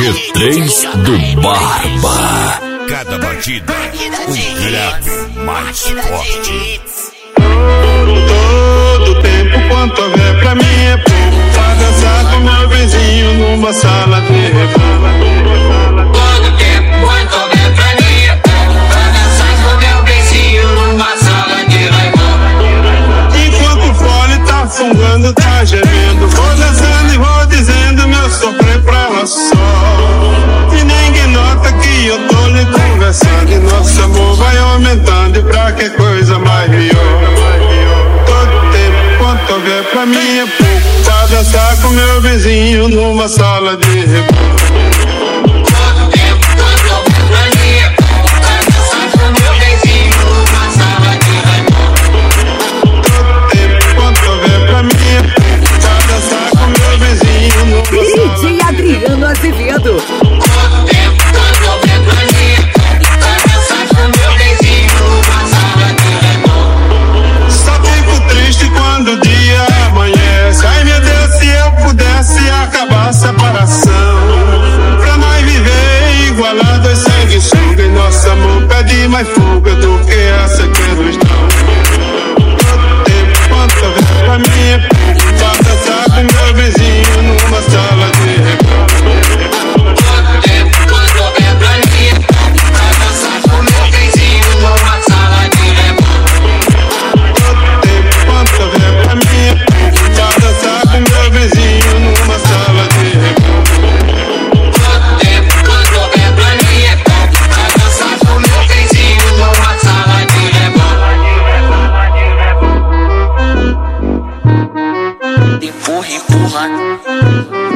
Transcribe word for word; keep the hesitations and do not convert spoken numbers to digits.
G três do Barba. Cada batida, um grave mais forte. Todo tempo quanto houver pra mim é pouco pra dançar com meu vizinho numa sala de repouso. Todo tempo quanto houver pra mim é pouco pra dançar com meu vizinho numa sala de repouso. Enquanto o fole tá fungando, tá gemendo, vou dançando e vou dizendo meu sofrer pra ela só. E ninguém nota que eu tô lhe conversando e nosso amor vai aumentando, e pra que coisa mais melhor. Todo tempo quanto houver pra mim é pouco pra dançar com meu vizinho numa sala de repouso. Todo tempo quanto houver pra mim é pouco pra dançar com meu vizinho numa sala de repouso. Todo tempo quanto houver pra mim é pouco pra dançar com meu vizinho numa sala de repouso. D J Adriano Azevedo. Todo tempo quanto houver pra mim é pouco pra dançar com meu vizinho numa sala de repouso. Só fico triste quando o dia amanhece. Ai meu Deus, se eu pudesse acabar a separação, pra nós viver igualados, sanguessuga, e nosso amor pede mais fuga do que essa questão. Todo tempo quanto houver pra mim é pouco pra dançar com meu vizinho numa sala de repouso. Todo tempo quanto houver pra mim é pouco pra dançar com meu vizinho numa sala de repouso. Todo tempo quanto houver pra mim é pouco pra dançar com meu vizinho numa sala de repouso. Todo tempo quanto houver pra mim é pouco pra dançar com meu vizinho numa sala de repouso. Empurra, empurra.